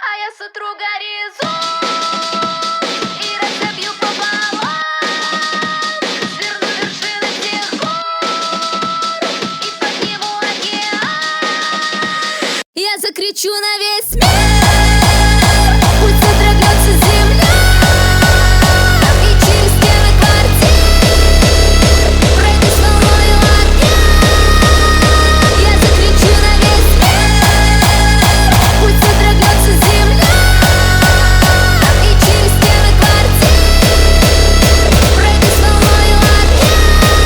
А я сотру горизонт и разобью пополам, сверну вершины всех гор и подниму океан. Я закричу на весь мир, пусть содрогнется земля, и через стены квартир пройдусь волною огня. Я закричу на весь мир, пусть содрогнется земля, и через стены квартир пройдусь волною огня.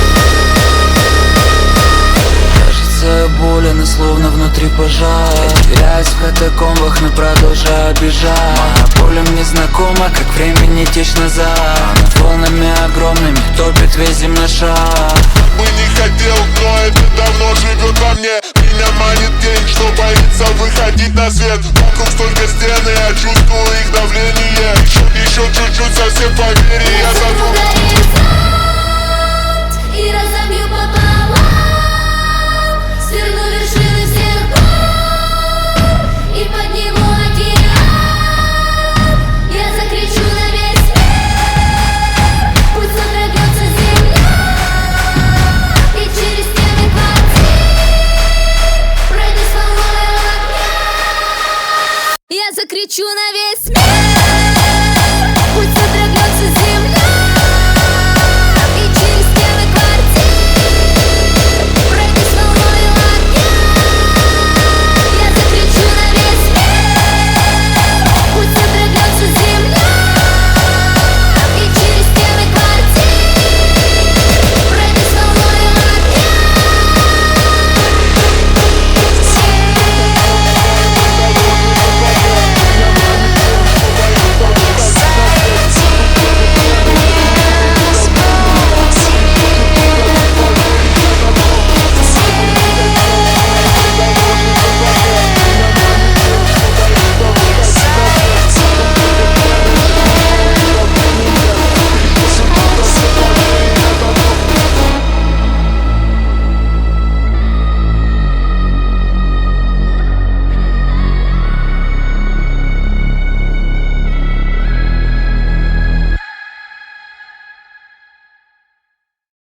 Кажется, я болен и словно внутри пожар. Теряюсь в катакомбах, но продолжаю бежать. Моя боль мне знакома, как времени течь назад. Над волнами огромными топит весь земной шар. Бы не хотел, но это давно живет во мне. Меня манит тень, что боится выходить на свет. Вокруг столько стен, и я чувствую их давление. Еще чуть-чуть, совсем поверь, и я сотру затру горизонт и разобью пополам, сверну вершины всех гор и подниму океан. Я закричу на весь мир, пусть содрогнется земля, и через стены квартир пройдусь волною огня. Я закричу на весь мир.